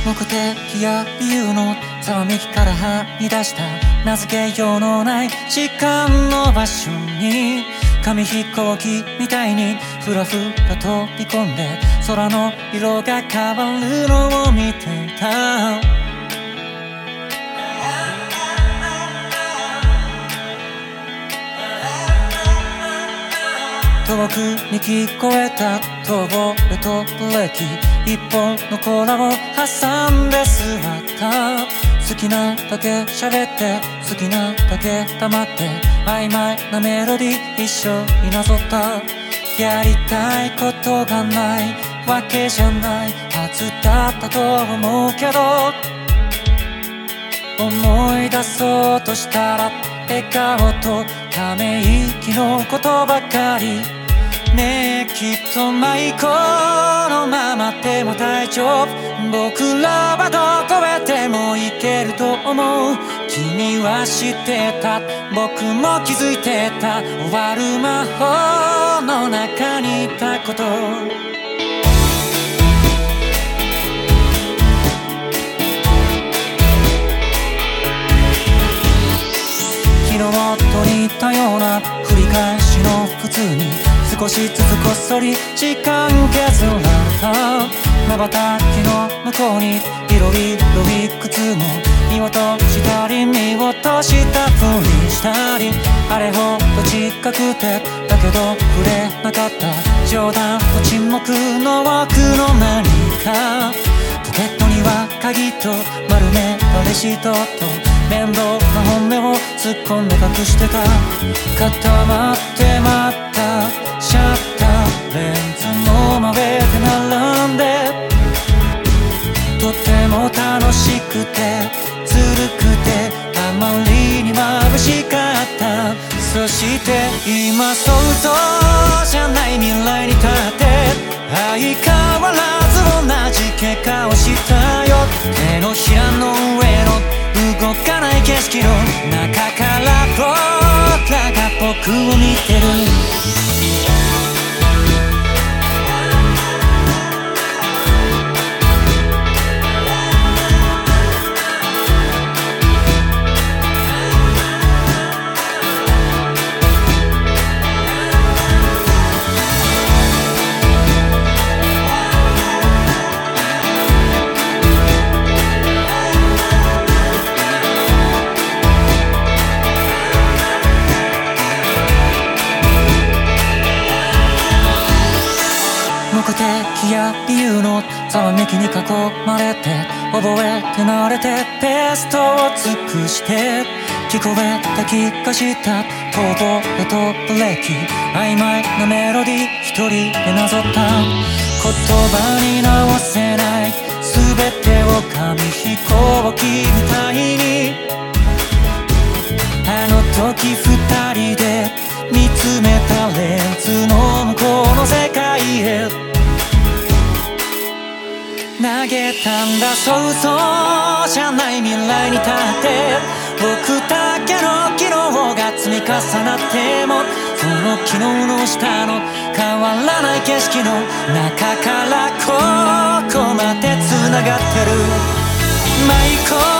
目的や理由のざわめきからはみ出した名付けようのない時間の場所に紙飛行機みたいにふらふら飛び込んで空の色が変わるのを見ていた。遠くに聞こえた遠吠えとブレーキ、一本のコーラを挟んで座った。好きなだけ喋って好きなだけ黙って曖昧なメロディー一緒になぞった。やりたいことがないわけじゃないはずだったと思うけど、思い出そうとしたら笑顔とため息のことばかり。ねえきっと迷子のままでも大丈夫、僕らはどこへでも行けると思う。君は知ってた、僕も気づいてた、終わる魔法の中にいたこと。昨日と似たような繰り返しの普通に少しずつこっそり時間削られた。瞬きの向こうにいろいろいくつも見落としたり見落としたふりしたり、あれほど近くてだけど触れなかった冗談と沈黙の奥の何か。ポケットには鍵と丸めたレシートと面倒な本音を突っ込んで隠してた。固まって待ったシャッターレンズの真上で並んで、とても楽しくてずるくてあまりに眩しかった。そして今想像じゃない未来に立って相変わらず同じ結果をしたよ。手のひらの上の動かない景色の中から僕らが僕を見てる。目的や理由のざわめきに囲まれて覚えて慣れてベストを尽くして聞こえた気がした遠吠えとブレーキ、曖昧なメロディー一人でなぞった。言葉に直せない全てを紙飛行機みたいにあの時二人で見つめたレンズの向こうの世界へ投げたんだ。想像じゃない未来に立って僕だけの昨日が積み重なってもその昨日の下の変わらない景色の中からここまで繋がってる。迷子